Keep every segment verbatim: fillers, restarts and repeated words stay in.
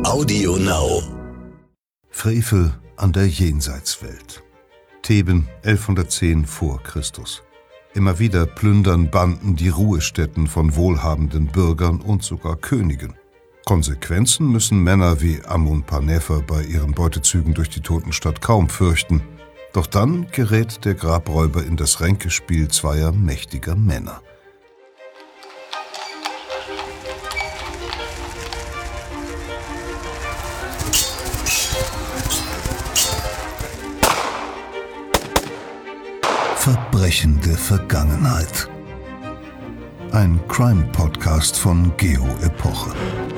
Audio Now. Frevel an der Jenseitswelt. Theben elfhundertzehn vor Christus. Immer wieder plündern Banden die Ruhestätten von wohlhabenden Bürgern und sogar Königen. Konsequenzen müssen Männer wie Amun Panefer bei ihren Beutezügen durch die Totenstadt kaum fürchten. Doch dann gerät der Grabräuber in das Ränkespiel zweier mächtiger Männer. Verbrechende Vergangenheit. Ein Crime-Podcast von Geo Epoche.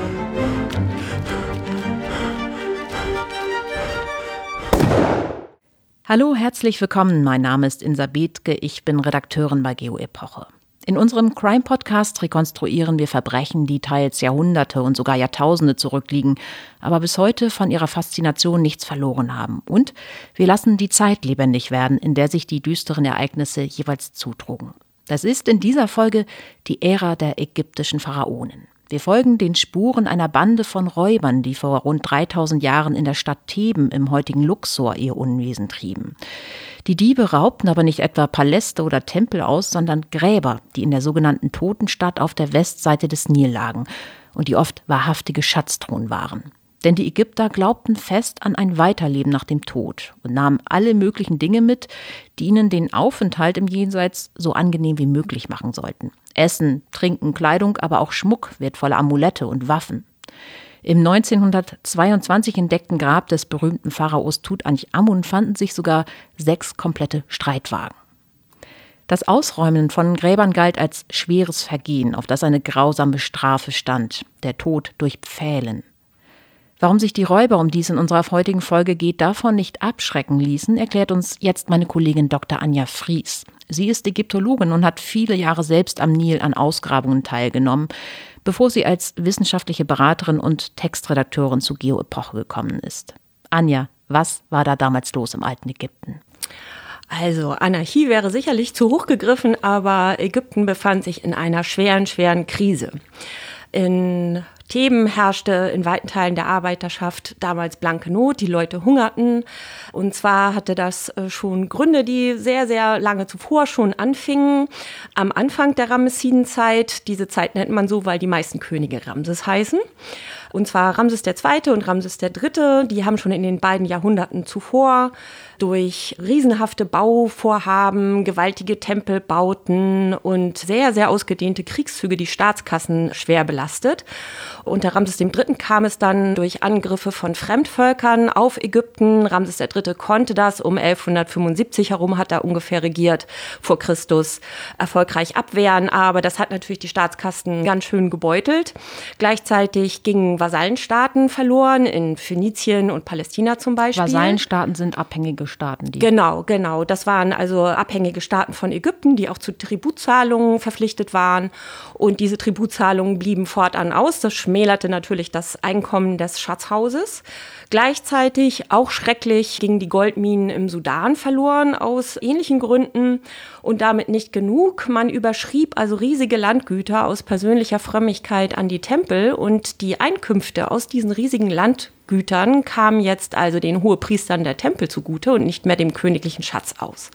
Hallo, herzlich willkommen. Mein Name ist Insa Bethke, ich bin Redakteurin bei Geo Epoche. In unserem Crime-Podcast rekonstruieren wir Verbrechen, die teils Jahrhunderte und sogar Jahrtausende zurückliegen, aber bis heute von ihrer Faszination nichts verloren haben. Und wir lassen die Zeit lebendig werden, in der sich die düsteren Ereignisse jeweils zutrugen. Das ist in dieser Folge die Ära der ägyptischen Pharaonen. Wir folgen den Spuren einer Bande von Räubern, die vor rund dreitausend Jahren in der Stadt Theben im heutigen Luxor ihr Unwesen trieben. Die Diebe raubten aber nicht etwa Paläste oder Tempel aus, sondern Gräber, die in der sogenannten Totenstadt auf der Westseite des Nil lagen und die oft wahrhaftige Schatztruhen waren. Denn die Ägypter glaubten fest an ein Weiterleben nach dem Tod und nahmen alle möglichen Dinge mit, die ihnen den Aufenthalt im Jenseits so angenehm wie möglich machen sollten. Essen, Trinken, Kleidung, aber auch Schmuck, wertvolle Amulette und Waffen. Im neunzehnhundertzweiundzwanzig entdeckten Grab des berühmten Pharaos Tutanchamun fanden sich sogar sechs komplette Streitwagen. Das Ausräumen von Gräbern galt als schweres Vergehen, auf das eine grausame Strafe stand, der Tod durch Pfählen. Warum sich die Räuber, um die es in unserer heutigen Folge geht, davon nicht abschrecken ließen, erklärt uns jetzt meine Kollegin Doktor Anja Fries. Sie ist Ägyptologin und hat viele Jahre selbst am Nil an Ausgrabungen teilgenommen, bevor sie als wissenschaftliche Beraterin und Textredakteurin zu Geo Epoche gekommen ist. Anja, was war da damals los im alten Ägypten? Also Anarchie wäre sicherlich zu hoch gegriffen, aber Ägypten befand sich in einer schweren, schweren Krise. In Theben herrschte in weiten Teilen der Arbeiterschaft damals blanke Not, die Leute hungerten. Und zwar hatte das schon Gründe, die sehr, sehr lange zuvor schon anfingen. Am Anfang der Ramessidenzeit, diese Zeit nennt man so, weil die meisten Könige Ramses heißen. Und zwar Ramses der Zweite und Ramses der Dritte, die haben schon in den beiden Jahrhunderten zuvor durch riesenhafte Bauvorhaben, gewaltige Tempelbauten und sehr, sehr ausgedehnte Kriegszüge die Staatskassen schwer belastet. Unter Ramses dem Dritten kam es dann durch Angriffe von Fremdvölkern auf Ägypten. Ramses der Dritte konnte das, um elfhundertfünfundsiebzig herum hat er ungefähr regiert, vor Christus, erfolgreich abwehren. Aber das hat natürlich die Staatskassen ganz schön gebeutelt. Gleichzeitig gingen Vasallenstaaten verloren, in Phönizien und Palästina zum Beispiel. Vasallenstaaten sind abhängige Staaten. Die Genau, genau. Das waren also abhängige Staaten von Ägypten, die auch zu Tributzahlungen verpflichtet waren. Und diese Tributzahlungen blieben fortan aus. Das schmälerte natürlich das Einkommen des Schatzhauses. Gleichzeitig, auch schrecklich, gingen die Goldminen im Sudan verloren aus ähnlichen Gründen. Und damit nicht genug. Man überschrieb also riesige Landgüter aus persönlicher Frömmigkeit an die Tempel. Und die Einkünfte aus diesen riesigen Landgütern kamen jetzt also den Hohepriestern der Tempel zugute und nicht mehr dem königlichen Schatz aus.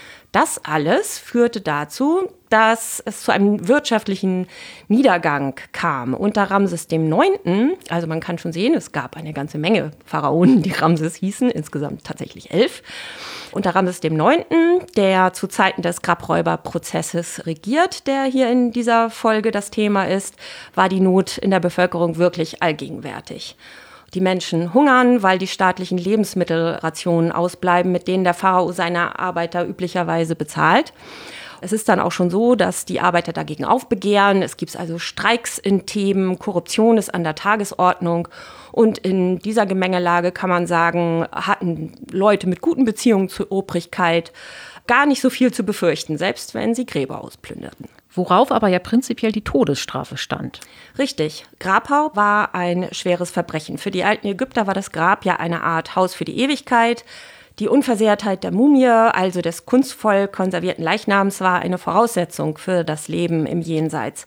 Das alles führte dazu, dass es zu einem wirtschaftlichen Niedergang kam. Unter Ramses dem Neunten, also man kann schon sehen, es gab eine ganze Menge Pharaonen, die Ramses hießen, insgesamt tatsächlich elf. Unter Ramses dem Neunten, der zu Zeiten des Grabräuberprozesses regiert, der hier in dieser Folge das Thema ist, war die Not in der Bevölkerung wirklich allgegenwärtig. Die Menschen hungern, weil die staatlichen Lebensmittelrationen ausbleiben, mit denen der Pharao seine Arbeiter üblicherweise bezahlt. Es ist dann auch schon so, dass die Arbeiter dagegen aufbegehren. Es gibt also Streiks in Theben, Korruption ist an der Tagesordnung. Und in dieser Gemengelage kann man sagen, hatten Leute mit guten Beziehungen zur Obrigkeit gar nicht so viel zu befürchten, selbst wenn sie Gräber ausplünderten. Worauf aber ja prinzipiell die Todesstrafe stand. Richtig. Grabhau war ein schweres Verbrechen. Für die alten Ägypter war das Grab ja eine Art Haus für die Ewigkeit. Die Unversehrtheit der Mumie, also des kunstvoll konservierten Leichnams, war eine Voraussetzung für das Leben im Jenseits.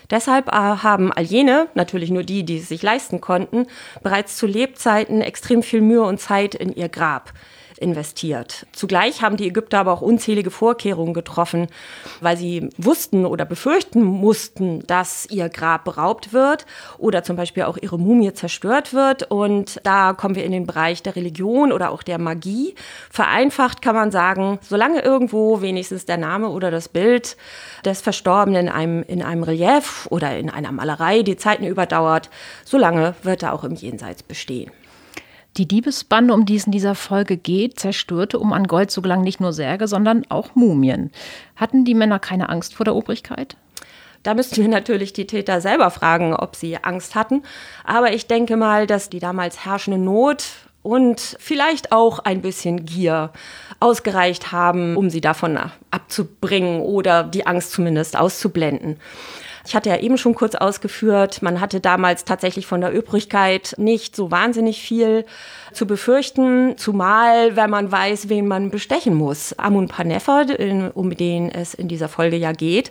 Deshalb haben all jene, natürlich nur die, die es sich leisten konnten, bereits zu Lebzeiten extrem viel Mühe und Zeit in ihr Grab investiert. Zugleich haben die Ägypter aber auch unzählige Vorkehrungen getroffen, weil sie wussten oder befürchten mussten, dass ihr Grab beraubt wird oder zum Beispiel auch ihre Mumie zerstört wird. Und da kommen wir in den Bereich der Religion oder auch der Magie. Vereinfacht kann man sagen, solange irgendwo wenigstens der Name oder das Bild des Verstorbenen in einem, in einem Relief oder in einer Malerei die Zeiten überdauert, solange wird er auch im Jenseits bestehen. Die Diebesbande, um die es in dieser Folge geht, zerstörte, um an Gold zu gelangen, nicht nur Särge, sondern auch Mumien. Hatten die Männer keine Angst vor der Obrigkeit? Da müssten wir natürlich die Täter selber fragen, ob sie Angst hatten. Aber ich denke mal, dass die damals herrschende Not und vielleicht auch ein bisschen Gier ausgereicht haben, um sie davon abzubringen oder die Angst zumindest auszublenden. Ich hatte ja eben schon kurz ausgeführt, man hatte damals tatsächlich von der Obrigkeit nicht so wahnsinnig viel zu befürchten, zumal wenn man weiß, wen man bestechen muss. Amun-Panefer, um den es in dieser Folge ja geht,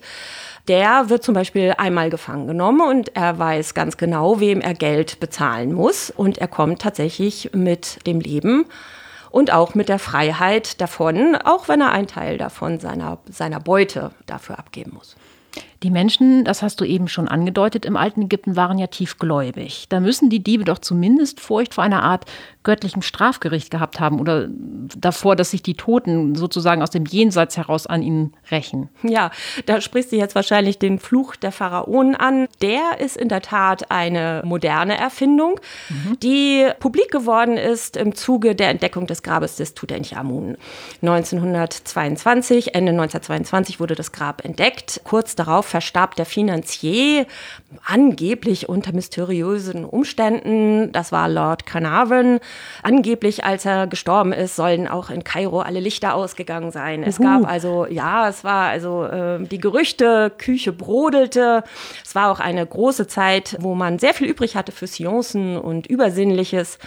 der wird zum Beispiel einmal gefangen genommen und er weiß ganz genau, wem er Geld bezahlen muss. Und er kommt tatsächlich mit dem Leben und auch mit der Freiheit davon, auch wenn er einen Teil davon seiner, seiner Beute dafür abgeben muss. Die Menschen, das hast du eben schon angedeutet, im alten Ägypten waren ja tiefgläubig. Da müssen die Diebe doch zumindest Furcht vor einer Art göttlichem Strafgericht gehabt haben oder davor, dass sich die Toten sozusagen aus dem Jenseits heraus an ihnen rächen. Ja, da sprichst du jetzt wahrscheinlich den Fluch der Pharaonen an. Der ist in der Tat eine moderne Erfindung, mhm. die publik geworden ist im Zuge der Entdeckung des Grabes des Tutanchamun. neunzehnhundertzweiundzwanzig, Ende neunzehnhundertzweiundzwanzig wurde das Grab entdeckt. Kurz darauf verstarb der Finanzier, angeblich unter mysteriösen Umständen. Das war Lord Carnarvon. Angeblich, als er gestorben ist, sollen auch in Kairo alle Lichter ausgegangen sein. Es gab also, ja, es war also äh, die Gerüchte, Küche brodelte. Es war auch eine große Zeit, wo man sehr viel übrig hatte für Seancen und Übersinnliches.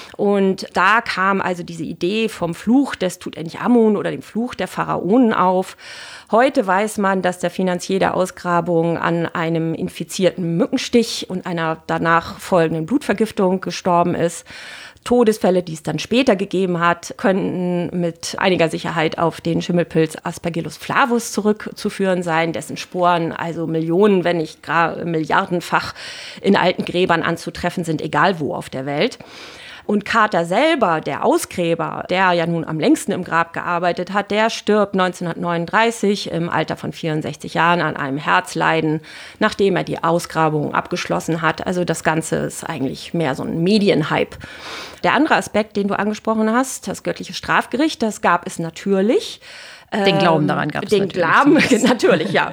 Und da kam also diese Idee vom Fluch des Tutanchamun oder dem Fluch der Pharaonen auf. Heute weiß man, dass der Finanzier der Ausgrabung an einem infizierten Mückenstich und einer danach folgenden Blutvergiftung gestorben ist. Todesfälle, die es dann später gegeben hat, könnten mit einiger Sicherheit auf den Schimmelpilz Aspergillus flavus zurückzuführen sein, dessen Sporen also Millionen, wenn nicht gar milliardenfach in alten Gräbern anzutreffen sind, egal wo auf der Welt. Und Carter selber, der Ausgräber, der ja nun am längsten im Grab gearbeitet hat, der stirbt neunzehnhundertneununddreißig im Alter von vierundsechzig Jahren an einem Herzleiden, nachdem er die Ausgrabung abgeschlossen hat. Also das Ganze ist eigentlich mehr so ein Medienhype. Der andere Aspekt, den du angesprochen hast, das göttliche Strafgericht, das gab es natürlich. Den Glauben daran gab es den natürlich. Glauben, natürlich, ja.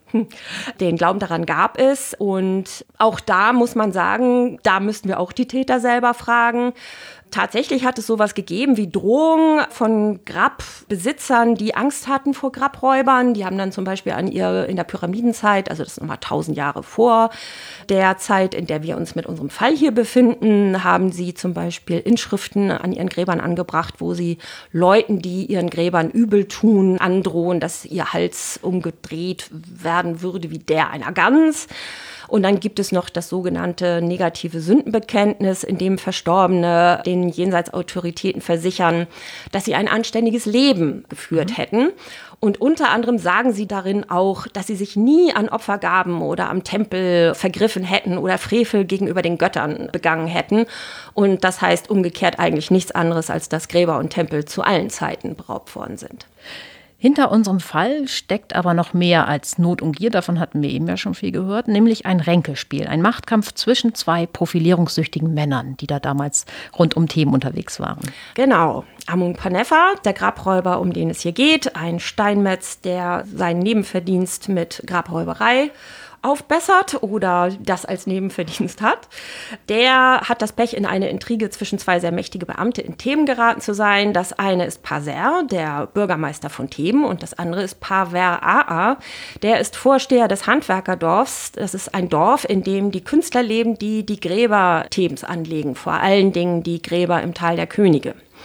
Den Glauben daran gab es. Und auch da muss man sagen, da müssten wir auch die Täter selber fragen. Tatsächlich hat es sowas gegeben wie Drohungen von Grabbesitzern, die Angst hatten vor Grabräubern. Die haben dann zum Beispiel an ihr in der Pyramidenzeit, also das ist nochmal tausend Jahre vor der Zeit, in der wir uns mit unserem Fall hier befinden, haben sie zum Beispiel Inschriften an ihren Gräbern angebracht, wo sie Leuten, die ihren Gräbern übel tun, androhen, dass ihr Hals umgedreht werden würde wie der einer Gans. Und dann gibt es noch das sogenannte negative Sündenbekenntnis, in dem Verstorbene den Jenseitsautoritäten versichern, dass sie ein anständiges Leben geführt mhm. hätten. Und unter anderem sagen sie darin auch, dass sie sich nie an Opfergaben oder am Tempel vergriffen hätten oder Frevel gegenüber den Göttern begangen hätten. Und das heißt umgekehrt eigentlich nichts anderes, als dass Gräber und Tempel zu allen Zeiten beraubt worden sind. Hinter unserem Fall steckt aber noch mehr als Not und Gier, davon hatten wir eben ja schon viel gehört, nämlich ein Ränkespiel, ein Machtkampf zwischen zwei profilierungssüchtigen Männern, die da damals rund um Theben unterwegs waren. Genau, Amun-Panefer, der Grabräuber, um den es hier geht, ein Steinmetz, der seinen Nebenverdienst mit Grabräuberei aufbessert oder das als Nebenverdienst hat. Der hat das Pech, in eine Intrige zwischen zwei sehr mächtige Beamte in Theben geraten zu sein. Das eine ist Paser, der Bürgermeister von Theben, und das andere ist Paver Aa, der ist Vorsteher des Handwerkerdorfs. Das ist ein Dorf, in dem die Künstler leben, die die Gräber Thebens anlegen, vor allen Dingen die Gräber im Tal der Könige.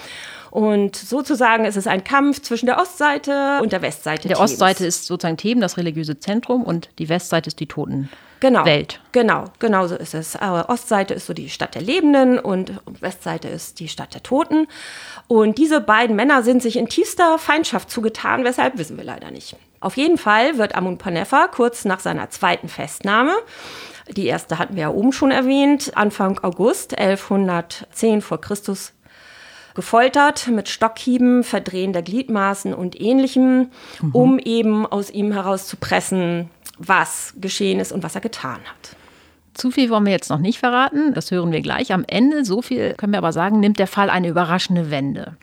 Und sozusagen ist es ein Kampf zwischen der Ostseite und der Westseite. Der Ostseite ist sozusagen Theben, das religiöse Zentrum, und die Westseite ist die Totenwelt. Genau, genau, genau so ist es. Aber Ostseite ist so die Stadt der Lebenden und Westseite ist die Stadt der Toten. Und diese beiden Männer sind sich in tiefster Feindschaft zugetan, weshalb wissen wir leider nicht. Auf jeden Fall wird Amun-Panefa kurz nach seiner zweiten Festnahme, die erste hatten wir ja oben schon erwähnt, Anfang August elfhundertzehn vor Christus, gefoltert mit Stockhieben, Verdrehen der Gliedmaßen und Ähnlichem, mhm. um eben aus ihm herauszupressen, was geschehen ist und was er getan hat. Zu viel wollen wir jetzt noch nicht verraten, das hören wir gleich. Am Ende, so viel können wir aber sagen, nimmt der Fall eine überraschende Wende.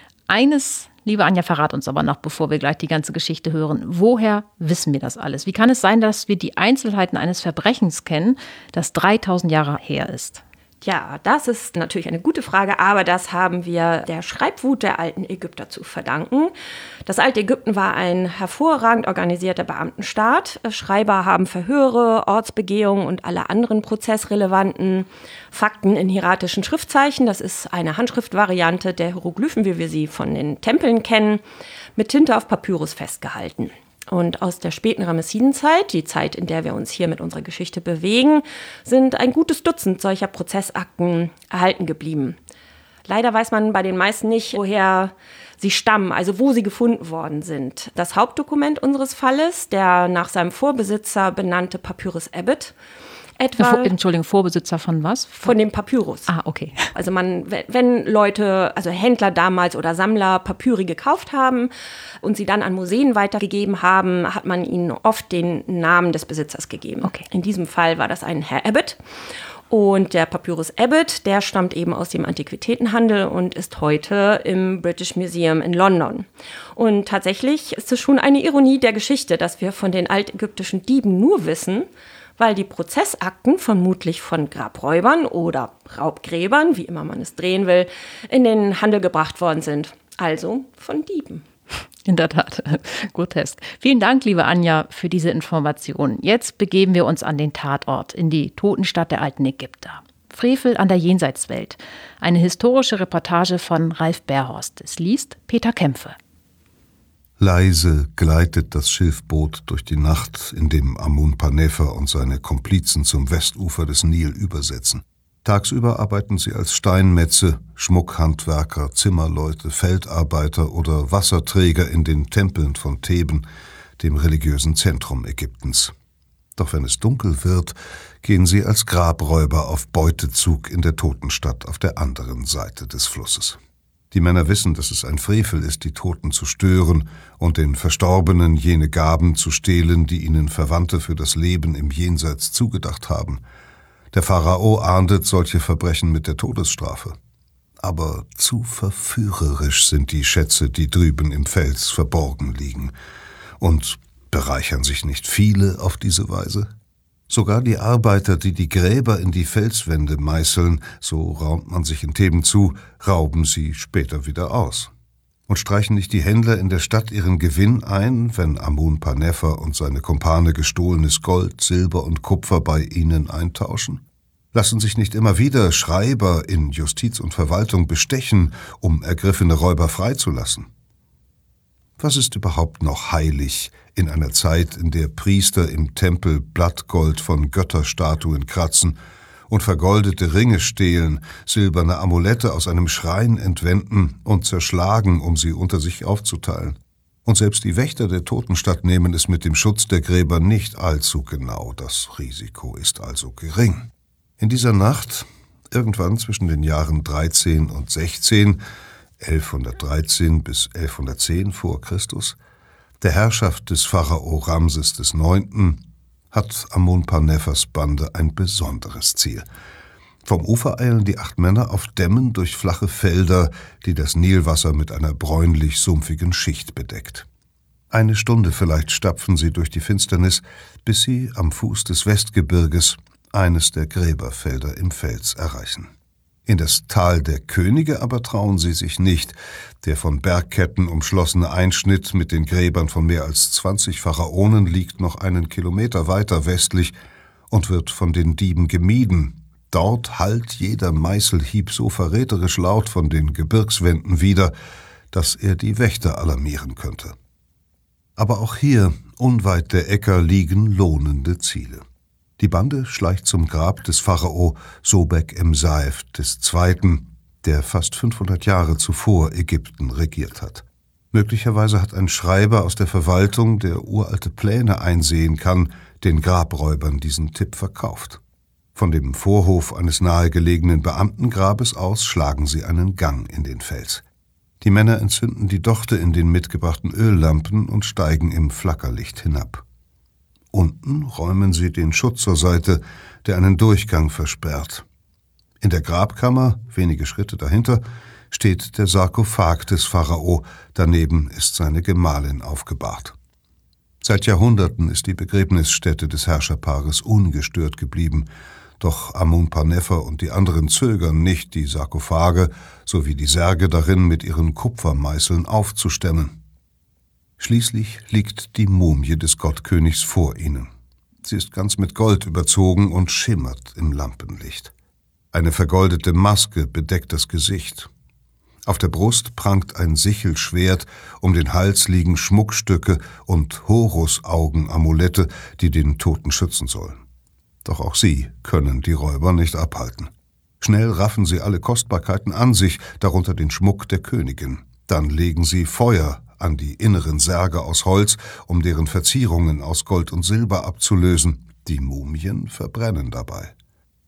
Eines, liebe Anja, verrat uns aber noch, bevor wir gleich die ganze Geschichte hören. Woher wissen wir das alles? Wie kann es sein, dass wir die Einzelheiten eines Verbrechens kennen, das dreitausend Jahre her ist? Ja, das ist natürlich eine gute Frage, aber das haben wir der Schreibwut der alten Ägypter zu verdanken. Das alte Ägypten war ein hervorragend organisierter Beamtenstaat. Schreiber haben Verhöre, Ortsbegehungen und alle anderen prozessrelevanten Fakten in hieratischen Schriftzeichen, das ist eine Handschriftvariante der Hieroglyphen, wie wir sie von den Tempeln kennen, mit Tinte auf Papyrus festgehalten. Und aus der späten Ramessidenzeit, die Zeit, in der wir uns hier mit unserer Geschichte bewegen, sind ein gutes Dutzend solcher Prozessakten erhalten geblieben. Leider weiß man bei den meisten nicht, woher sie stammen, also wo sie gefunden worden sind. Das Hauptdokument unseres Falles, der nach seinem Vorbesitzer benannte Papyrus Ebed, etwa, Entschuldigung, Vorbesitzer von was? Von dem Papyrus. Ah, okay. Also man, wenn Leute, also Händler damals oder Sammler Papyri gekauft haben und sie dann an Museen weitergegeben haben, hat man ihnen oft den Namen des Besitzers gegeben. Okay. In diesem Fall war das ein Herr Ebed. Und der Papyrus Ebed, der stammt eben aus dem Antiquitätenhandel und ist heute im British Museum in London. Und tatsächlich ist es schon eine Ironie der Geschichte, dass wir von den altägyptischen Dieben nur wissen, weil die Prozessakten vermutlich von Grabräubern oder Raubgräbern, wie immer man es drehen will, in den Handel gebracht worden sind. Also von Dieben. In der Tat, grotesk. Vielen Dank, liebe Anja, für diese Information. Jetzt begeben wir uns an den Tatort, in die Totenstadt der alten Ägypter. Frevel an der Jenseitswelt. Eine historische Reportage von Ralf Berhorst. Es liest Peter Kämpfe. Leise gleitet das Schiffboot durch die Nacht, in dem Amun-Panefa und seine Komplizen zum Westufer des Nil übersetzen. Tagsüber arbeiten sie als Steinmetze, Schmuckhandwerker, Zimmerleute, Feldarbeiter oder Wasserträger in den Tempeln von Theben, dem religiösen Zentrum Ägyptens. Doch wenn es dunkel wird, gehen sie als Grabräuber auf Beutezug in der Totenstadt auf der anderen Seite des Flusses. Die Männer wissen, dass es ein Frevel ist, die Toten zu stören und den Verstorbenen jene Gaben zu stehlen, die ihnen Verwandte für das Leben im Jenseits zugedacht haben. Der Pharao ahndet solche Verbrechen mit der Todesstrafe. Aber zu verführerisch sind die Schätze, die drüben im Fels verborgen liegen. Und bereichern sich nicht viele auf diese Weise? Sogar die Arbeiter, die die Gräber in die Felswände meißeln, so raunt man sich in Theben zu, rauben sie später wieder aus. Und streichen nicht die Händler in der Stadt ihren Gewinn ein, wenn Amun-Panefa und seine Kumpane gestohlenes Gold, Silber und Kupfer bei ihnen eintauschen? Lassen sich nicht immer wieder Schreiber in Justiz und Verwaltung bestechen, um ergriffene Räuber freizulassen? Was ist überhaupt noch heilig in einer Zeit, in der Priester im Tempel Blattgold von Götterstatuen kratzen und vergoldete Ringe stehlen, silberne Amulette aus einem Schrein entwenden und zerschlagen, um sie unter sich aufzuteilen? Und selbst die Wächter der Totenstadt nehmen es mit dem Schutz der Gräber nicht allzu genau. Das Risiko ist also gering. In dieser Nacht, irgendwann zwischen den Jahren dreizehn und sechzehn, elfhundertdreizehn bis elfhundertzehn vor Christus, der Herrschaft des Pharao Ramses des Neunten, hat Amun-Panefas Bande ein besonderes Ziel. Vom Ufer eilen die acht Männer auf Dämmen durch flache Felder, die das Nilwasser mit einer bräunlich-sumpfigen Schicht bedeckt. Eine Stunde vielleicht stapfen sie durch die Finsternis, bis sie am Fuß des Westgebirges eines der Gräberfelder im Fels erreichen. In das Tal der Könige aber trauen sie sich nicht. Der von Bergketten umschlossene Einschnitt mit den Gräbern von mehr als zwanzig Pharaonen liegt noch einen Kilometer weiter westlich und wird von den Dieben gemieden, Dort hallt jeder Meißelhieb so verräterisch laut von den Gebirgswänden wider, dass er die Wächter alarmieren könnte. Aber auch hier, unweit der Äcker, liegen lohnende Ziele. Die Bande schleicht zum Grab des Pharao Sobek-em-Saif des Zweiten, der fast fünfhundert Jahre zuvor Ägypten regiert hat. Möglicherweise hat ein Schreiber aus der Verwaltung, der uralte Pläne einsehen kann, den Grabräubern diesen Tipp verkauft. Von dem Vorhof eines nahegelegenen Beamtengrabes aus schlagen sie einen Gang in den Fels. Die Männer entzünden die Dochte in den mitgebrachten Öllampen und steigen im Flackerlicht hinab. Unten räumen sie den Schutt zur Seite, der einen Durchgang versperrt. In der Grabkammer, wenige Schritte dahinter, steht der Sarkophag des Pharao, daneben ist seine Gemahlin aufgebahrt. Seit Jahrhunderten ist die Begräbnisstätte des Herrscherpaares ungestört geblieben, doch Amun-Panefer und die anderen zögern nicht, die Sarkophage sowie die Särge darin mit ihren Kupfermeißeln aufzustemmen. Schließlich liegt die Mumie des Gottkönigs vor ihnen. Sie ist ganz mit Gold überzogen und schimmert im Lampenlicht. Eine vergoldete Maske bedeckt das Gesicht. Auf der Brust prangt ein Sichelschwert, um den Hals liegen Schmuckstücke und Horusaugen-Amulette, die den Toten schützen sollen. Doch auch sie können die Räuber nicht abhalten. Schnell raffen sie alle Kostbarkeiten an sich, darunter den Schmuck der Königin. Dann legen sie Feuer an die inneren Särge aus Holz, um deren Verzierungen aus Gold und Silber abzulösen. Die Mumien verbrennen dabei.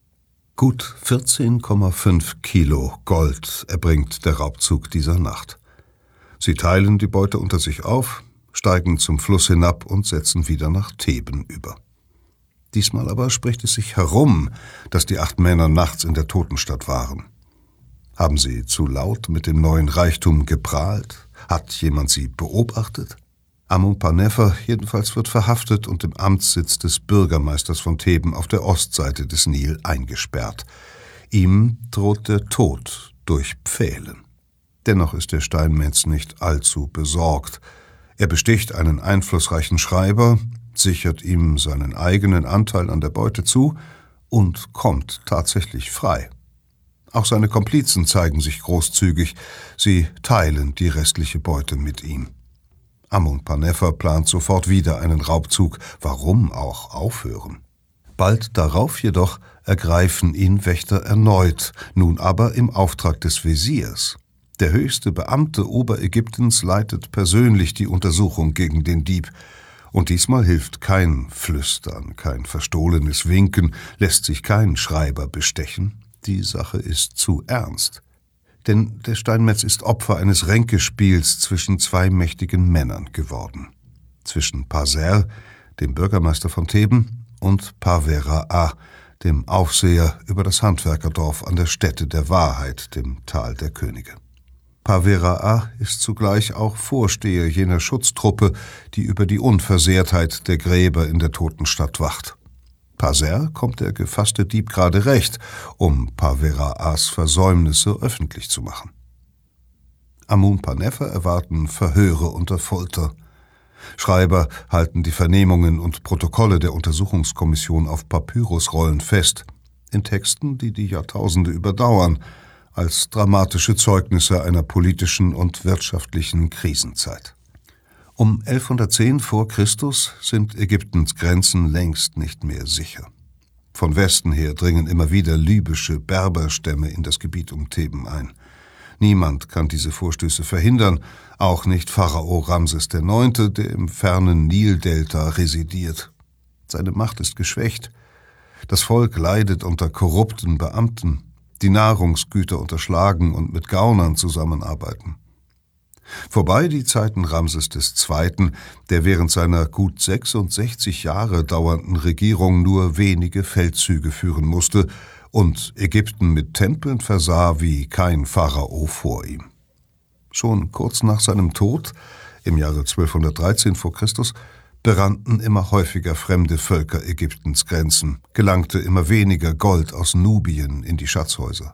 Gut vierzehn Komma fünf Kilo Gold erbringt der Raubzug dieser Nacht. Sie teilen die Beute unter sich auf, steigen zum Fluss hinab und setzen wieder nach Theben über. Diesmal aber spricht es sich herum, dass die acht Männer nachts in der Totenstadt waren. Haben sie zu laut mit dem neuen Reichtum geprahlt? Hat jemand sie beobachtet? Amun-Panefer jedenfalls wird verhaftet und im Amtssitz des Bürgermeisters von Theben auf der Ostseite des Nil eingesperrt. Ihm droht der Tod durch Pfählen. Dennoch ist der Steinmetz nicht allzu besorgt. Er besticht einen einflussreichen Schreiber, sichert ihm seinen eigenen Anteil an der Beute zu und kommt tatsächlich frei. Auch seine Komplizen zeigen sich großzügig, sie teilen die restliche Beute mit ihm. Amun-Panefer plant sofort wieder einen Raubzug, warum auch aufhören? Bald darauf jedoch ergreifen ihn Wächter erneut, nun aber im Auftrag des Wesirs. Der höchste Beamte Oberägyptens leitet persönlich die Untersuchung gegen den Dieb. Und diesmal hilft kein Flüstern, kein verstohlenes Winken, lässt sich kein Schreiber bestechen. Die Sache ist zu ernst. Denn der Steinmetz ist Opfer eines Ränkespiels zwischen zwei mächtigen Männern geworden. Zwischen Paser, dem Bürgermeister von Theben, und Pa-Vera-A, dem Aufseher über das Handwerkerdorf an der Stätte der Wahrheit, dem Tal der Könige. Pa-Vera-A ist zugleich auch Vorsteher jener Schutztruppe, die über die Unversehrtheit der Gräber in der Totenstadt wacht. Paser kommt der gefasste Dieb gerade recht, um Pa-Vera-As Versäumnisse öffentlich zu machen. Amun-Panefer erwarten Verhöre unter Folter. Schreiber halten die Vernehmungen und Protokolle der Untersuchungskommission auf Papyrusrollen fest, in Texten, die die Jahrtausende überdauern, als dramatische Zeugnisse einer politischen und wirtschaftlichen Krisenzeit. Um elfhundertzehn vor Christus sind Ägyptens Grenzen längst nicht mehr sicher. Von Westen her dringen immer wieder libysche Berberstämme in das Gebiet um Theben ein. Niemand kann diese Vorstöße verhindern, auch nicht Pharao Ramses der Neunte, der im fernen Nildelta residiert. Seine Macht ist geschwächt. Das Volk leidet unter korrupten Beamten, die Nahrungsgüter unterschlagen und mit Gaunern zusammenarbeiten. Vorbei die Zeiten Ramses des Zweiten, der während seiner gut sechsundsechzig Jahre dauernden Regierung nur wenige Feldzüge führen musste und Ägypten mit Tempeln versah wie kein Pharao vor ihm. Schon kurz nach seinem Tod, im Jahre zwölfhundertdreizehn vor Christus, berannten immer häufiger fremde Völker Ägyptens Grenzen, gelangte immer weniger Gold aus Nubien in die Schatzhäuser.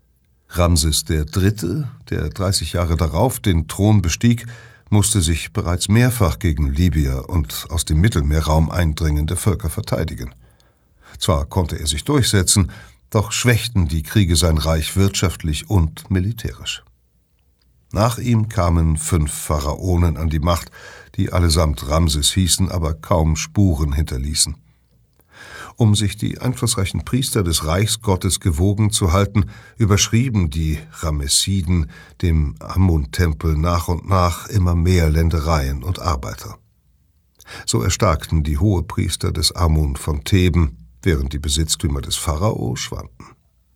Ramses der Dritte, der dreißig Jahre darauf den Thron bestieg, musste sich bereits mehrfach gegen Libyer und aus dem Mittelmeerraum eindringende Völker verteidigen. Zwar konnte er sich durchsetzen, Doch schwächten die Kriege sein Reich wirtschaftlich und militärisch. Nach ihm kamen fünf Pharaonen an die Macht, die allesamt Ramses hießen, aber kaum Spuren hinterließen. Um sich die einflussreichen Priester des Reichsgottes gewogen zu halten, überschrieben die Ramessiden dem Amun-Tempel nach und nach immer mehr Ländereien und Arbeiter. So erstarkten die Hohepriester des Amun von Theben, während die Besitztümer des Pharao schwanden.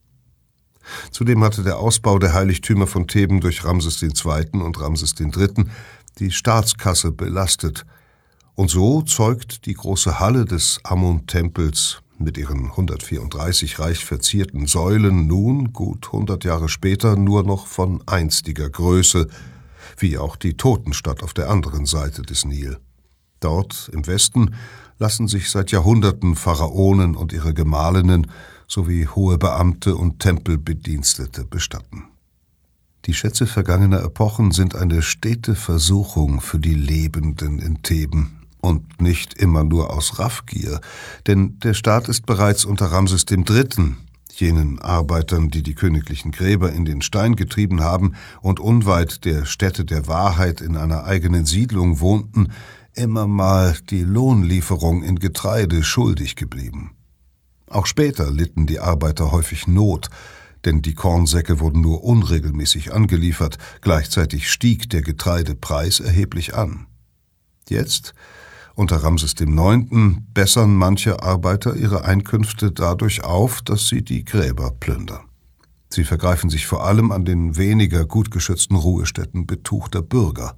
Zudem hatte der Ausbau der Heiligtümer von Theben durch Ramses der Zweite. und Ramses der Dritte. die Staatskasse belastet, und so zeugt die große Halle des Amun-Tempels mit ihren hundertvierunddreißig reich verzierten Säulen nun, gut hundert Jahre später, nur noch von einstiger Größe, wie auch die Totenstadt auf der anderen Seite des Nil. Dort im Westen lassen sich seit Jahrhunderten Pharaonen und ihre Gemahlinnen sowie hohe Beamte und Tempelbedienstete bestatten. Die Schätze vergangener Epochen sind eine stete Versuchung für die Lebenden in Theben und nicht immer nur aus Raffgier, denn der Staat ist bereits unter Ramses der Dritte., jenen Arbeitern, die die königlichen Gräber in den Stein getrieben haben und unweit der Stätte der Wahrheit in einer eigenen Siedlung wohnten, immer mal die Lohnlieferung in Getreide schuldig geblieben. Auch später litten die Arbeiter häufig Not, denn die Kornsäcke wurden nur unregelmäßig angeliefert, gleichzeitig stieg der Getreidepreis erheblich an. Jetzt, unter Ramses der Neunte., bessern manche Arbeiter ihre Einkünfte dadurch auf, dass sie die Gräber plündern. Sie vergreifen sich vor allem an den weniger gut geschützten Ruhestätten betuchter Bürger.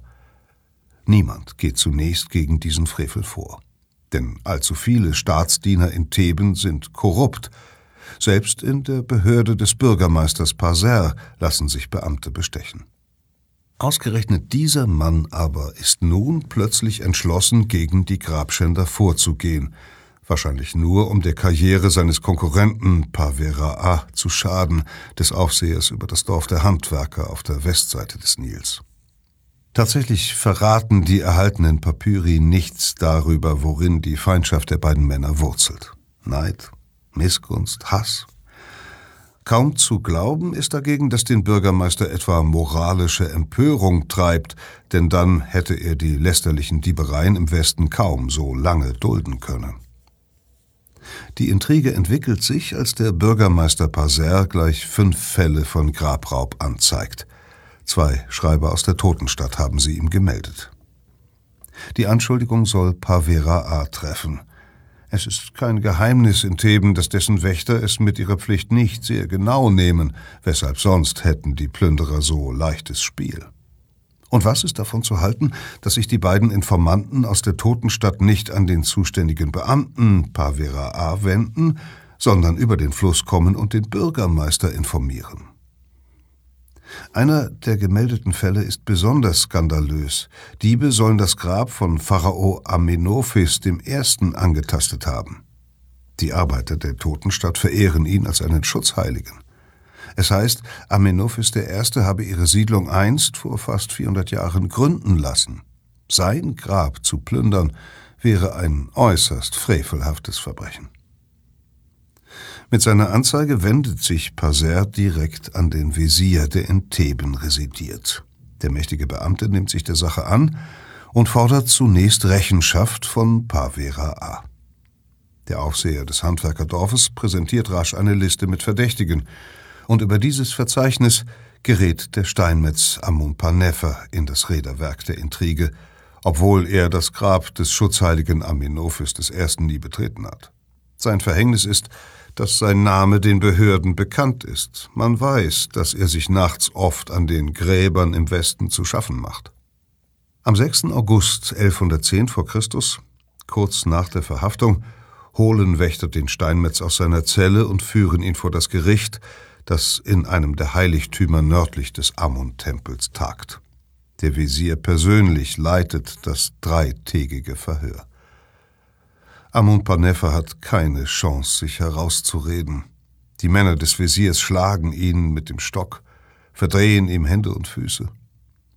Niemand geht zunächst gegen diesen Frevel vor. Denn allzu viele Staatsdiener in Theben sind korrupt. Selbst in der Behörde des Bürgermeisters Parser lassen sich Beamte bestechen. Ausgerechnet dieser Mann aber ist nun plötzlich entschlossen, gegen die Grabschänder vorzugehen, wahrscheinlich nur, um der Karriere seines Konkurrenten Pawera zu schaden, des Aufsehers über das Dorf der Handwerker auf der Westseite des Nils. Tatsächlich verraten die erhaltenen Papyri nichts darüber, worin die Feindschaft der beiden Männer wurzelt. Neid, Missgunst, Hass. Kaum zu glauben ist dagegen, dass den Bürgermeister etwa moralische Empörung treibt, denn dann hätte er die lästerlichen Diebereien im Westen kaum so lange dulden können. Die Intrige entwickelt sich, als der Bürgermeister Parser gleich fünf Fälle von Grabraub anzeigt. Zwei Schreiber aus der Totenstadt haben sie ihm gemeldet. Die Anschuldigung soll Pawera treffen. Es ist kein Geheimnis in Theben, dass dessen Wächter es mit ihrer Pflicht nicht sehr genau nehmen, weshalb sonst hätten die Plünderer so leichtes Spiel. Und was ist davon zu halten, dass sich die beiden Informanten aus der Totenstadt nicht an den zuständigen Beamten Pawera wenden, sondern über den Fluss kommen und den Bürgermeister informieren? Einer der gemeldeten Fälle ist besonders skandalös. Diebe sollen das Grab von Pharao Amenophis dem Ersten angetastet haben. Die Arbeiter der Totenstadt verehren ihn als einen Schutzheiligen. Es heißt, Amenophis der Erste habe ihre Siedlung einst vor fast vierhundert Jahren gründen lassen. Sein Grab zu plündern wäre ein äußerst frevelhaftes Verbrechen. Mit seiner Anzeige wendet sich Parser direkt an den Wesir, der in Theben residiert. Der mächtige Beamte nimmt sich der Sache an und fordert zunächst Rechenschaft von Pawera. Der Aufseher des Handwerkerdorfes präsentiert rasch eine Liste mit Verdächtigen, und über dieses Verzeichnis gerät der Steinmetz Amun-Panefer in das Räderwerk der Intrige, obwohl er das Grab des schutzheiligen Amenophis des Ersten nie betreten hat. Sein Verhängnis ist, dass sein Name den Behörden bekannt ist. Man weiß, dass er sich nachts oft an den Gräbern im Westen zu schaffen macht. Am sechsten August elfhundertzehn vor Christus, kurz nach der Verhaftung, holen Wächter den Steinmetz aus seiner Zelle und führen ihn vor das Gericht, das in einem der Heiligtümer nördlich des Amun-Tempels tagt. Der Wesir persönlich leitet das dreitägige Verhör. Amun-Panefer hat keine Chance, sich herauszureden. Die Männer des Wesirs schlagen ihn mit dem Stock, verdrehen ihm Hände und Füße.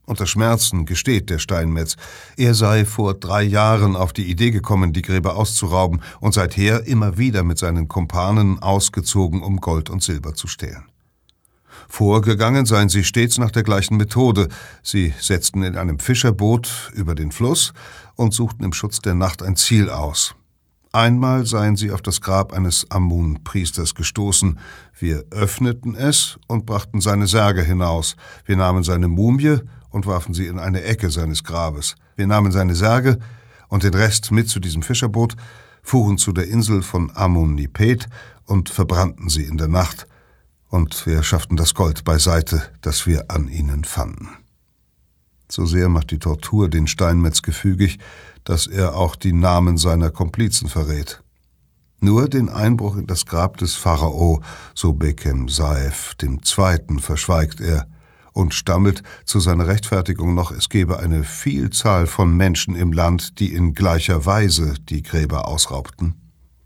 Unter Schmerzen gesteht der Steinmetz, er sei vor drei Jahren auf die Idee gekommen, die Gräber auszurauben und seither immer wieder mit seinen Kumpanen ausgezogen, um Gold und Silber zu stehlen. Vorgegangen seien sie stets nach der gleichen Methode. Sie setzten in einem Fischerboot über den Fluss und suchten im Schutz der Nacht ein Ziel aus. Einmal seien sie auf das Grab eines Amun-Priesters gestoßen. Wir öffneten es und brachten seine Särge hinaus. Wir nahmen seine Mumie und warfen sie in eine Ecke seines Grabes. Wir nahmen seine Särge und den Rest mit zu diesem Fischerboot, fuhren zu der Insel von Amun-Nipet und verbrannten sie in der Nacht. Und wir schafften das Gold beiseite, das wir an ihnen fanden. So sehr macht die Tortur den Steinmetz gefügig, dass er auch die Namen seiner Komplizen verrät. Nur den Einbruch in das Grab des Pharao Sobekem-Saef dem Zweiten verschweigt er und stammelt zu seiner Rechtfertigung noch, es gebe eine Vielzahl von Menschen im Land, die in gleicher Weise die Gräber ausraubten.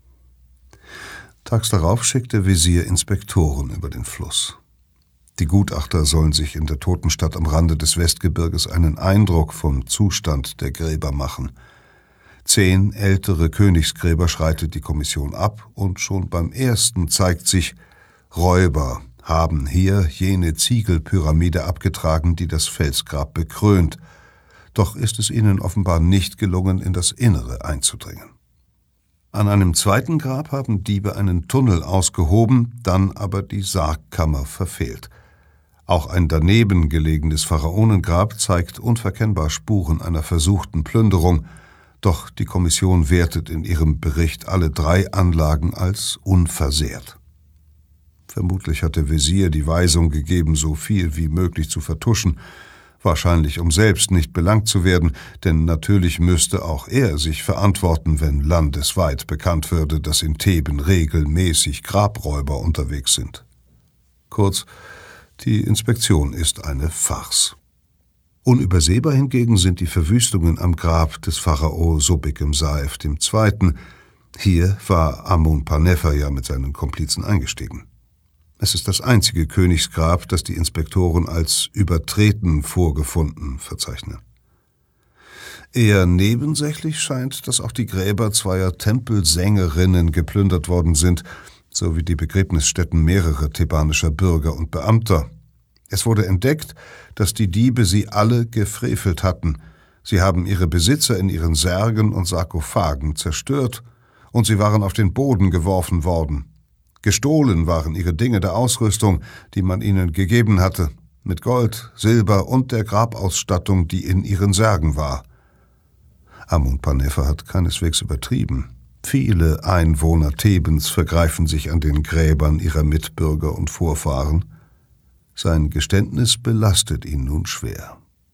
Tags darauf schickt der Wesir Inspektoren über den Fluss. Die Gutachter sollen sich in der Totenstadt am Rande des Westgebirges einen Eindruck vom Zustand der Gräber machen. Zehn ältere Königsgräber schreitet die Kommission ab und schon beim ersten zeigt sich, Räuber haben hier jene Ziegelpyramide abgetragen, die das Felsgrab bekrönt. Doch ist es ihnen offenbar nicht gelungen, in das Innere einzudringen. An einem zweiten Grab haben Diebe einen Tunnel ausgehoben, dann aber die Sargkammer verfehlt. Auch ein daneben gelegenes Pharaonengrab zeigt unverkennbar Spuren einer versuchten Plünderung, doch die Kommission wertet in ihrem Bericht alle drei Anlagen als unversehrt. Vermutlich hat der Wesir die Weisung gegeben, so viel wie möglich zu vertuschen, wahrscheinlich um selbst nicht belangt zu werden, denn natürlich müsste auch er sich verantworten, wenn landesweit bekannt würde, dass in Theben regelmäßig Grabräuber unterwegs sind. Kurz, die Inspektion ist eine Farce. Unübersehbar hingegen sind die Verwüstungen am Grab des Pharao Sobekem-Saef dem Zweiten. Hier war Amun-Panefer ja mit seinen Komplizen eingestiegen. Es ist das einzige Königsgrab, das die Inspektoren als übertreten vorgefunden verzeichnen. Eher nebensächlich scheint, dass auch die Gräber zweier Tempelsängerinnen geplündert worden sind, sowie die Begräbnisstätten mehrerer thebanischer Bürger und Beamter. Es wurde entdeckt, dass die Diebe sie alle gefrevelt hatten. Sie haben ihre Besitzer in ihren Särgen und Sarkophagen zerstört, und sie waren auf den Boden geworfen worden. Gestohlen waren ihre Dinge der Ausrüstung, die man ihnen gegeben hatte, mit Gold, Silber und der Grabausstattung, die in ihren Särgen war. Amun-Panefer hat keineswegs übertrieben. Viele Einwohner Thebens vergreifen sich an den Gräbern ihrer Mitbürger und Vorfahren. Sein Geständnis belastet ihn nun schwer.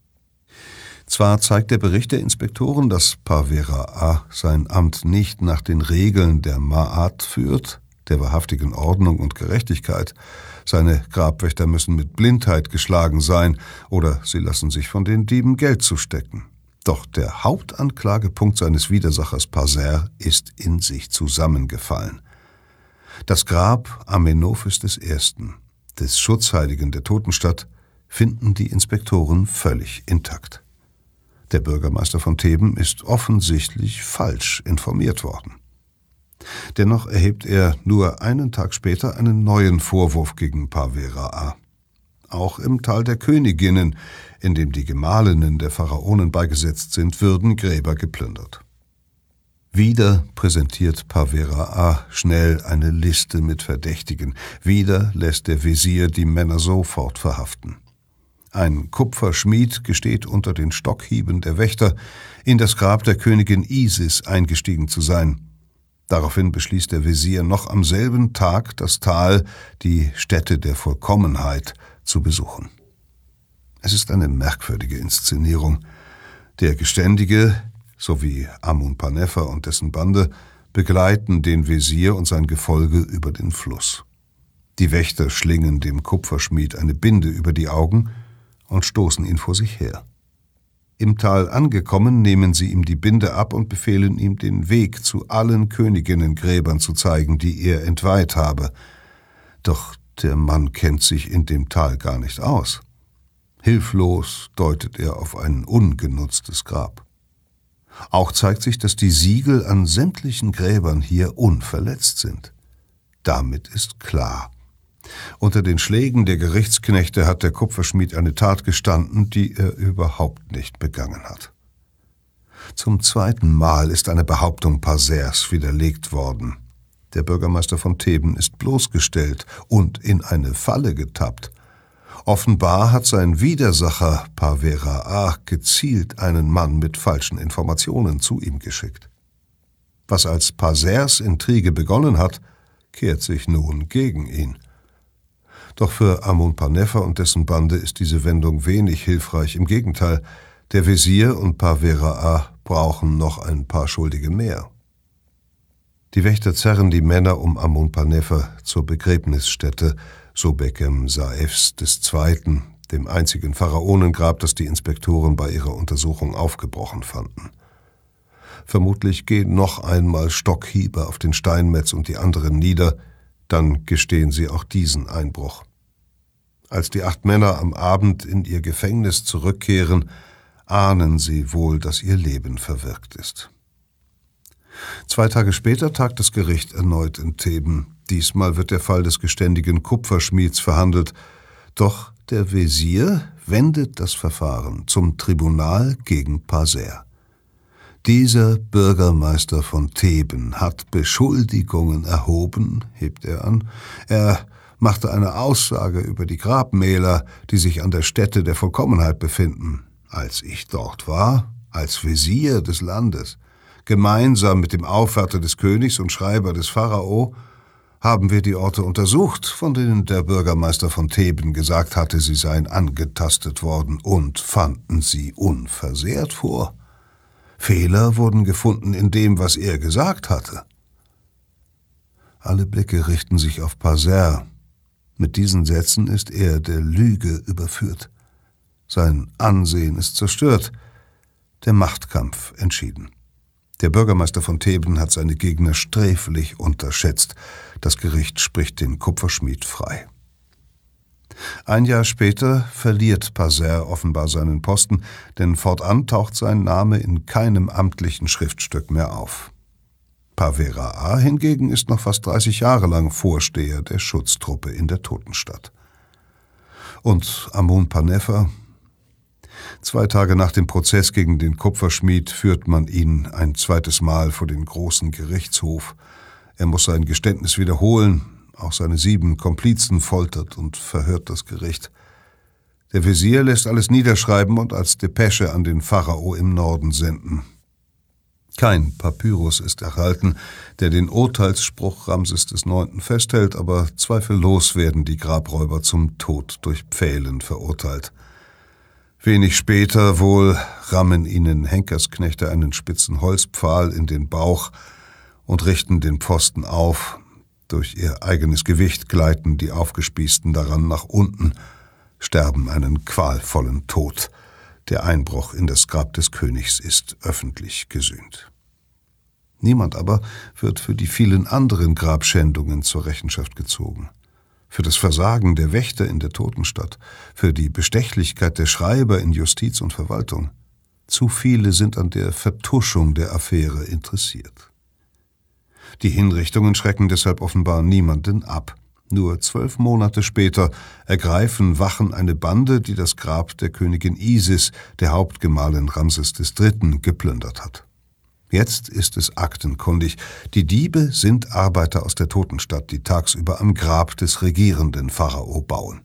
Zwar zeigt der Bericht der Inspektoren, dass Parvera sein Amt nicht nach den Regeln der Ma'at führt, der wahrhaftigen Ordnung und Gerechtigkeit. Seine Grabwächter müssen mit Blindheit geschlagen sein oder sie lassen sich von den Dieben Geld zustecken. Doch der Hauptanklagepunkt seines Widersachers Parser ist in sich zusammengefallen. Das Grab Amenophis des Ersten, des Schutzheiligen der Totenstadt, finden die Inspektoren völlig intakt. Der Bürgermeister von Theben ist offensichtlich falsch informiert worden. Dennoch erhebt er nur einen Tag später einen neuen Vorwurf gegen Parvera. Auch im Tal der Königinnen, in dem die Gemahlinnen der Pharaonen beigesetzt sind, würden Gräber geplündert. Wieder präsentiert Parvera schnell eine Liste mit Verdächtigen. Wieder lässt der Wesir die Männer sofort verhaften. Ein Kupferschmied gesteht unter den Stockhieben der Wächter, in das Grab der Königin Isis eingestiegen zu sein. Daraufhin beschließt der Wesir noch am selben Tag das Tal, die Stätte der Vollkommenheit, zu besuchen. Es ist eine merkwürdige Inszenierung. Der Geständige sowie Amun-Panefer und dessen Bande begleiten den Wesir und sein Gefolge über den Fluss. Die Wächter schlingen dem Kupferschmied eine Binde über die Augen und stoßen ihn vor sich her. Im Tal angekommen, nehmen sie ihm die Binde ab und befehlen ihm, den Weg zu allen Königinnengräbern zu zeigen, die er entweiht habe. Doch der Mann kennt sich in dem Tal gar nicht aus. Hilflos deutet er auf ein ungenutztes Grab. Auch zeigt sich, dass die Siegel an sämtlichen Gräbern hier unverletzt sind. Damit ist klar: Unter den Schlägen der Gerichtsknechte hat der Kupferschmied eine Tat gestanden, die er überhaupt nicht begangen hat. Zum zweiten Mal ist eine Behauptung Pasers widerlegt worden. Der Bürgermeister von Theben ist bloßgestellt und in eine Falle getappt. Offenbar hat sein Widersacher Pavera gezielt einen Mann mit falschen Informationen zu ihm geschickt. Was als Pasers Intrige begonnen hat, kehrt sich nun gegen ihn. Doch für Amun Panefa und dessen Bande ist diese Wendung wenig hilfreich. Im Gegenteil, der Wesir und Pavera brauchen noch ein paar Schuldige mehr. Die Wächter zerren die Männer um Amun Panefa zur Begräbnisstätte Sobekem Saefs des Zweiten, dem einzigen Pharaonengrab, das die Inspektoren bei ihrer Untersuchung aufgebrochen fanden. Vermutlich gehen noch einmal Stockhiebe auf den Steinmetz und die anderen nieder, dann gestehen sie auch diesen Einbruch. Als die acht Männer am Abend in ihr Gefängnis zurückkehren, ahnen sie wohl, dass ihr Leben verwirkt ist. Zwei Tage später tagt das Gericht erneut in Theben. Diesmal wird der Fall des geständigen Kupferschmieds verhandelt. Doch der Wesir wendet das Verfahren zum Tribunal gegen Paser. Dieser Bürgermeister von Theben hat Beschuldigungen erhoben, hebt er an. Er machte eine Aussage über die Grabmäler, die sich an der Stätte der Vollkommenheit befinden. Als ich dort war, als Wesir des Landes, gemeinsam mit dem Aufwärter des Königs und Schreiber des Pharao, haben wir die Orte untersucht, von denen der Bürgermeister von Theben gesagt hatte, sie seien angetastet worden, und fanden sie unversehrt vor. Fehler wurden gefunden in dem, was er gesagt hatte. Alle Blicke richten sich auf Paser. Mit diesen Sätzen ist er der Lüge überführt. Sein Ansehen ist zerstört, der Machtkampf entschieden. Der Bürgermeister von Theben hat seine Gegner sträflich unterschätzt. Das Gericht spricht den Kupferschmied frei. Ein Jahr später verliert Paser offenbar seinen Posten, denn fortan taucht sein Name in keinem amtlichen Schriftstück mehr auf. Pavera hingegen ist noch fast dreißig Jahre lang Vorsteher der Schutztruppe in der Totenstadt. Und Amun Panefa? Zwei Tage nach dem Prozess gegen den Kupferschmied führt man ihn ein zweites Mal vor den großen Gerichtshof. Er muss sein Geständnis wiederholen. Auch seine sieben Komplizen foltert und verhört das Gericht. Der Wesir lässt alles niederschreiben und als Depesche an den Pharao im Norden senden. Kein Papyrus ist erhalten, der den Urteilsspruch Ramses des Neunten festhält, aber zweifellos werden die Grabräuber zum Tod durch Pfählen verurteilt. Wenig später wohl rammen ihnen Henkersknechte einen spitzen Holzpfahl in den Bauch und richten den Pfosten auf. Durch ihr eigenes Gewicht gleiten die Aufgespießten daran nach unten, sterben einen qualvollen Tod. Der Einbruch in das Grab des Königs ist öffentlich gesühnt. Niemand aber wird für die vielen anderen Grabschändungen zur Rechenschaft gezogen. Für das Versagen der Wächter in der Totenstadt, für die Bestechlichkeit der Schreiber in Justiz und Verwaltung. Zu viele sind an der Vertuschung der Affäre interessiert. Die Hinrichtungen schrecken deshalb offenbar niemanden ab. Nur zwölf Monate später ergreifen Wachen eine Bande, die das Grab der Königin Isis, der Hauptgemahlin Ramses des Dritten, geplündert hat. Jetzt ist es aktenkundig. Die Diebe sind Arbeiter aus der Totenstadt, die tagsüber am Grab des regierenden Pharao bauen.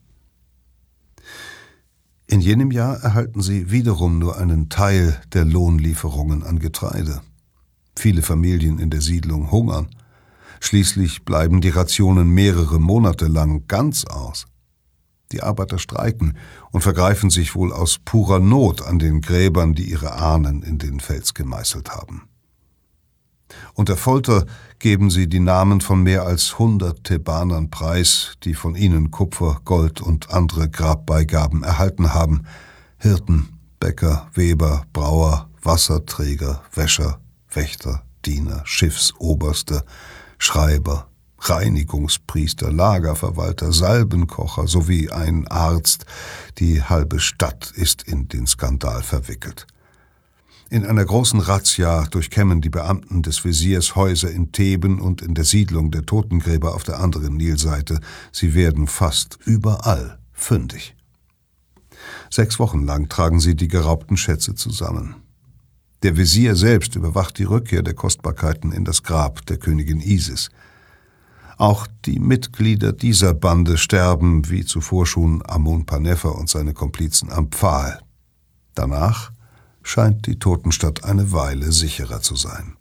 In jenem Jahr erhalten sie wiederum nur einen Teil der Lohnlieferungen an Getreide. Viele Familien in der Siedlung hungern. Schließlich bleiben die Rationen mehrere Monate lang ganz aus. Die Arbeiter streiken und vergreifen sich wohl aus purer Not an den Gräbern, die ihre Ahnen in den Fels gemeißelt haben. Unter Folter geben sie die Namen von mehr als hundert Thebanern preis, die von ihnen Kupfer, Gold und andere Grabbeigaben erhalten haben. Hirten, Bäcker, Weber, Brauer, Wasserträger, Wäscher, Wächter, Diener, Schiffsoberste, Schreiber, Reinigungspriester, Lagerverwalter, Salbenkocher sowie ein Arzt. Die halbe Stadt ist in den Skandal verwickelt. In einer großen Razzia durchkämmen die Beamten des Wesirs Häuser in Theben und in der Siedlung der Totengräber auf der anderen Nilseite. Sie werden fast überall fündig. Sechs Wochen lang tragen sie die geraubten Schätze zusammen. Der Wesir selbst überwacht die Rückkehr der Kostbarkeiten in das Grab der Königin Isis. Auch die Mitglieder dieser Bande sterben, wie zuvor schon Amun-Panefer und seine Komplizen am Pfahl. Danach scheint die Totenstadt eine Weile sicherer zu sein.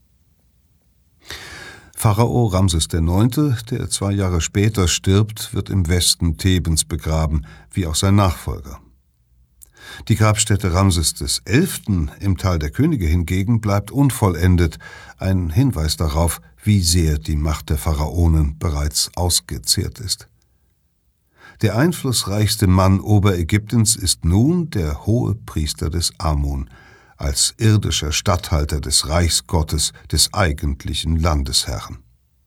Pharao Ramses der Neunte, der zwei Jahre später stirbt, wird im Westen Thebens begraben, wie auch sein Nachfolger. Die Grabstätte Ramses des Elften im Tal der Könige hingegen bleibt unvollendet, ein Hinweis darauf, wie sehr die Macht der Pharaonen bereits ausgezehrt ist. Der einflussreichste Mann Oberägyptens ist nun der Hohepriester des Amun, als irdischer Statthalter des Reichsgottes, des eigentlichen Landesherrn.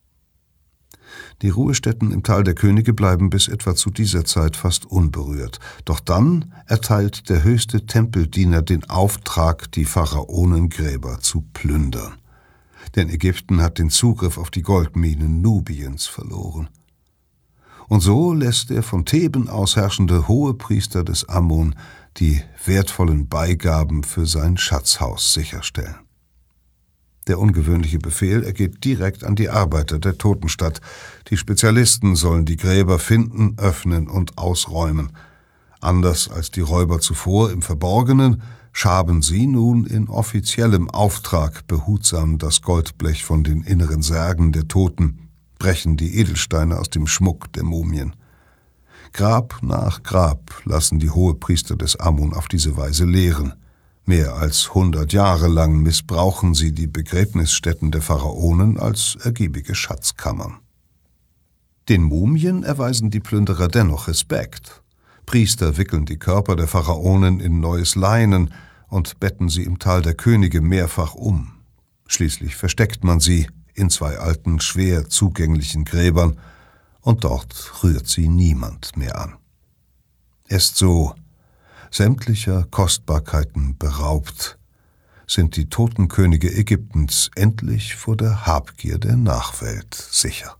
Die Ruhestätten im Tal der Könige bleiben bis etwa zu dieser Zeit fast unberührt. Doch dann erteilt der höchste Tempeldiener den Auftrag, die Pharaonengräber zu plündern. Denn Ägypten hat den Zugriff auf die Goldminen Nubiens verloren. Und so lässt der von Theben aus herrschende Hohepriester des Amun die wertvollen Beigaben für sein Schatzhaus sicherstellen. Der ungewöhnliche Befehl ergeht direkt an die Arbeiter der Totenstadt. Die Spezialisten sollen die Gräber finden, öffnen und ausräumen. Anders als die Räuber zuvor im Verborgenen, schaben sie nun in offiziellem Auftrag behutsam das Goldblech von den inneren Särgen der Toten, brechen die Edelsteine aus dem Schmuck der Mumien. Grab nach Grab lassen die Hohepriester des Amun auf diese Weise leeren. Mehr als hundert Jahre lang missbrauchen sie die Begräbnisstätten der Pharaonen als ergiebige Schatzkammern. Den Mumien erweisen die Plünderer dennoch Respekt. Priester wickeln die Körper der Pharaonen in neues Leinen und betten sie im Tal der Könige mehrfach um. Schließlich versteckt man sie in zwei alten, schwer zugänglichen Gräbern, und dort rührt sie niemand mehr an. Erst so, sämtlicher Kostbarkeiten beraubt, sind die Totenkönige Ägyptens endlich vor der Habgier der Nachwelt sicher.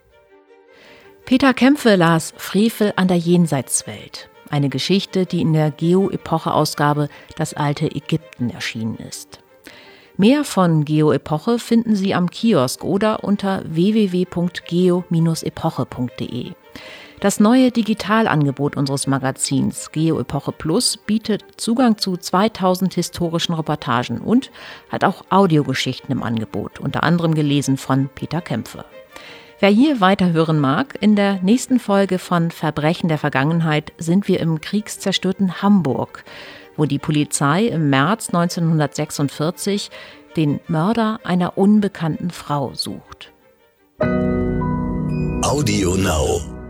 Peter Kämpfe las Frevel an der Jenseitswelt, eine Geschichte, die in der Geo-Epoche-Ausgabe Das alte Ägypten erschienen ist. Mehr von Geo-Epoche finden Sie am Kiosk oder unter w w w punkt geo Bindestrich epoche punkt de. Das neue Digitalangebot unseres Magazins Geo-Epoche Plus bietet Zugang zu zweitausend historischen Reportagen und hat auch Audiogeschichten im Angebot, unter anderem gelesen von Peter Kämpfe. Wer hier weiterhören mag, in der nächsten Folge von Verbrechen der Vergangenheit sind wir im kriegszerstörten Hamburg, wo die Polizei im März neunzehnhundertsechsundvierzig den Mörder einer unbekannten Frau sucht. Audio Now.